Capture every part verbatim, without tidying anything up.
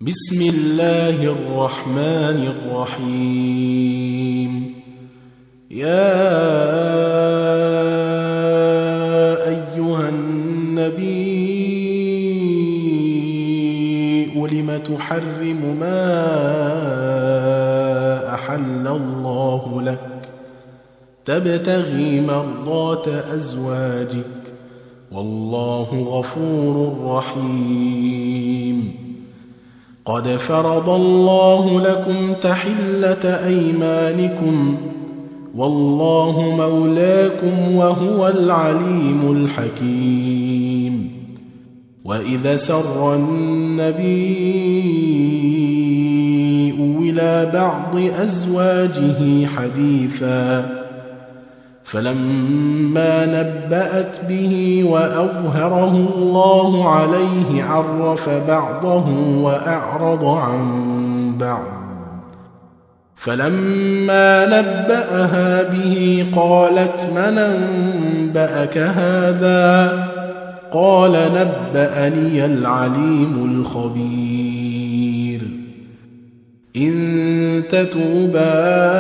بسم الله الرحمن الرحيم. يا أيها النبي لم تحرم ما أحل الله لك تبتغي مرضات أزواجك والله غفور رحيم. قد فرض الله لكم تحلة أيمانكم والله مولاكم وهو العليم الحكيم. وإذا سر النبي إلى بعض أزواجه حديثا فلما نبأت به وأظهره الله عليه عرف بعضه وأعرض عن بعض. فلما نبأها به قالت من أنبأك هذا؟ قال نبأني العليم الخبير. إن تتوبا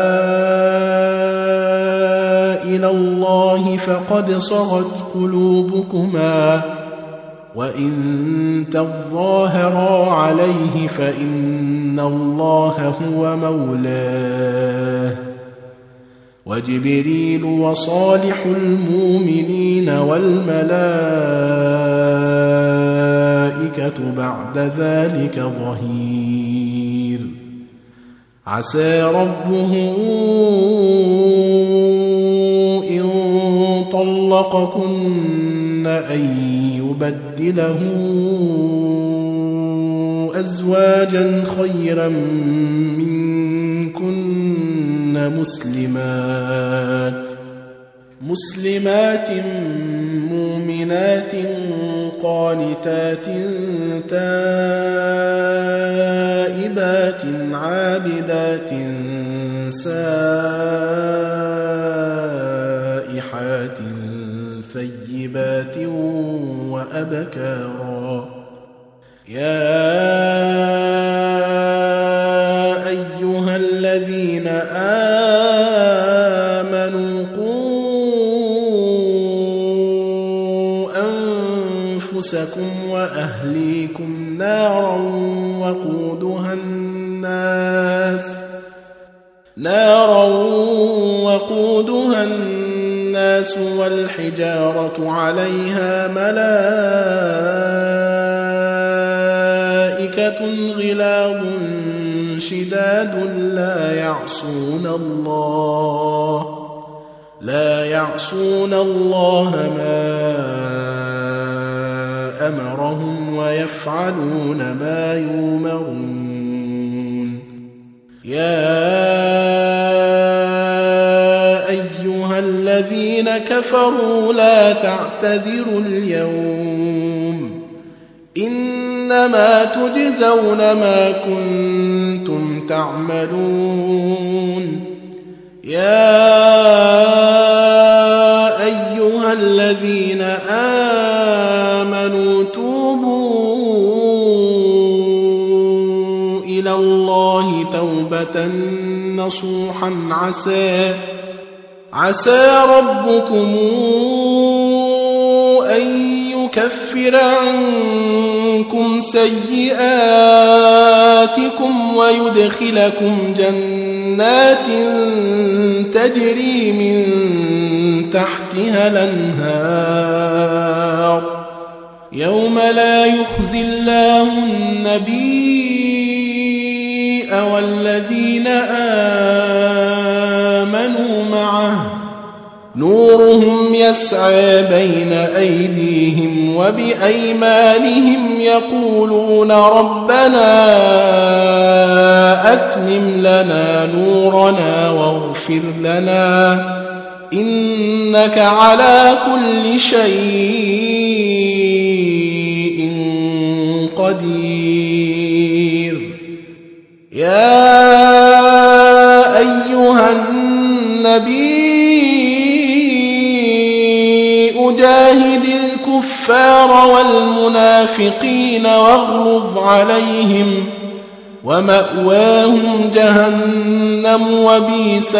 إلى الله فقد صغت قلوبكما وإن تظاهرا عليه فإن الله هو مولاه وجبريل وصالح المؤمنين والملائكة بعد ذلك ظهير. عسى ربه إن طلقكن أن يبدله أزواجا خيرا منكن مسلمات مسلمات مؤمنات قانتات تائبات عابدات سائحات ثيبات وأبكارا. يا أيها الذين آمنوا قوا أنفسكم وأهليكم نارا وقودها الناس نارا وقودها الناس والحجارة عليها ملائكة غلاظ شداد لا يعصون الله لا يعصون الله ما أمرهم ويفعلون ما يؤمرون. يا أيها الذين كفروا لا تعتذروا اليوم إنما تجزون ما كنتم تعملون. يا أيها الذين آمنوا توبوا إلى الله توبة نصوحا عسى عسى ربكم أن يكفر عنكم سيئاتكم ويدخلكم جنات تجري من تحتها الأنهار يوم لا يخزي الله النبي والذين آمنوا معه نورهم يسعى بين أيديهم وبأيمانهم يقولون ربنا أتمم لنا نورنا واغفر لنا إنك على كل شيء قدير. يا أيها النبي جاهد الكفار والمنافقين واغلظ عليهم ومأواهم جهنم وبئس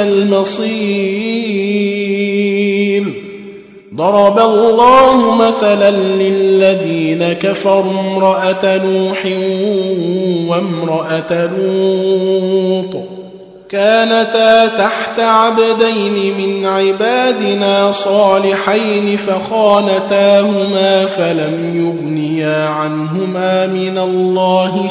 المصير. ضرب الله مثلا للذين كفروا امرأة نوح وامرأة لوط كانتا تحت عبدين من عبادنا صالحين فخانتاهما فلم يغنيا عنهما من الله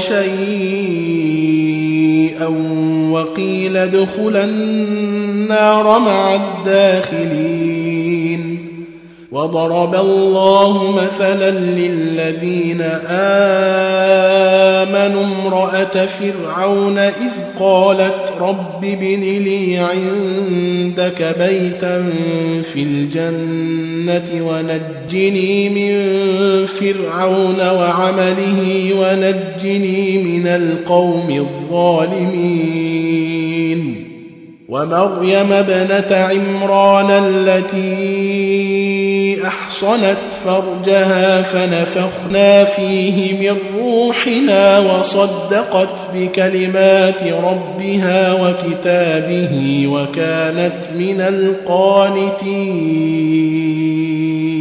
شيئا وقيل ادخلا النار مع الداخلين. وضرب الله مثلا للذين آمنوا امرأة فرعون إذ قالت رب ابن لي عندك بيتا في الجنة ونجني من فرعون وعمله ونجني من القوم الظالمين. ومريم ابنة عمران التي أحصنت فرجها فنفخنا فيه من روحنا وصدقت بكلمات ربها وكتابه وكانت من القانتين.